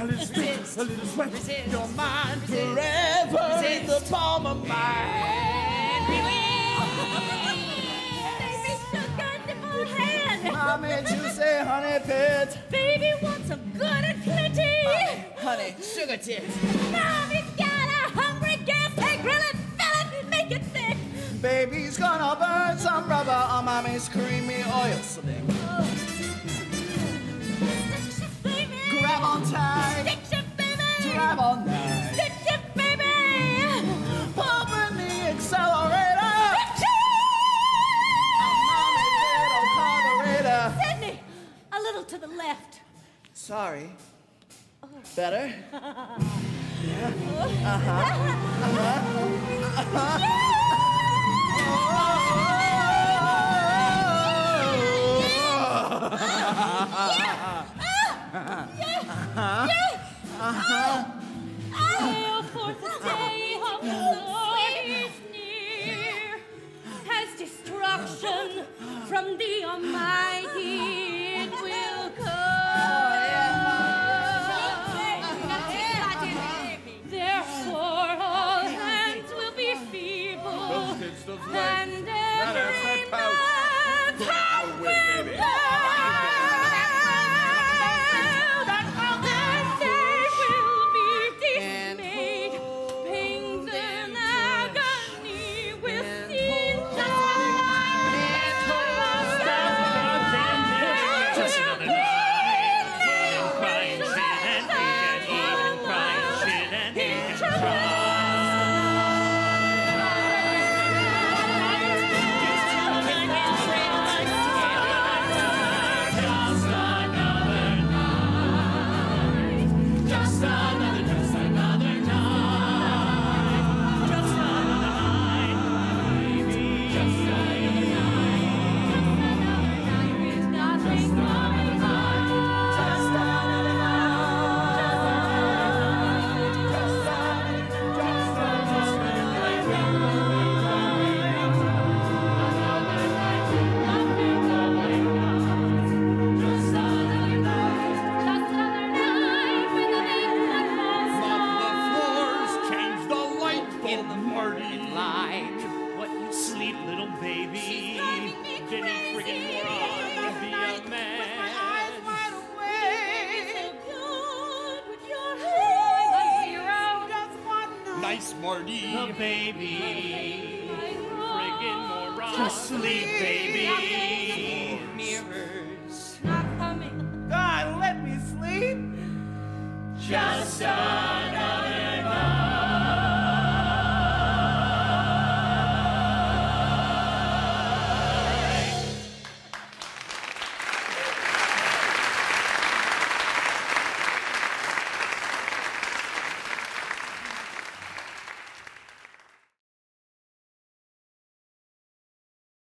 A little sweet, Resist. a little sweat. Resist. You're mine Resist. forever in the Resist. palm of my hand. Baby, sugar, nipple hand. Mommy, juicy honey pit. Baby wants some good and plenty. Honey, sugar tits. Mommy's got a hungry gas tank. Grill it, fill it, make it thick. Baby's gonna burn some rubber on mommy's creamy oil slick. Baby. Grab on tight, Stitch it, baby. grab on night. Stitch it, baby. Open the accelerator. A mommy's little carburetor. Sydney, a little to the left. Sorry. Better? Hail, Fourth of Day, of the Lord is near. Has destruction from the Almighty it will come. Therefore all hands will be feeble, and every man's heart will burn. Nice, Marty. The baby, friggin' moron. Just sleep, baby. Mirrors not coming. God, let me sleep. Just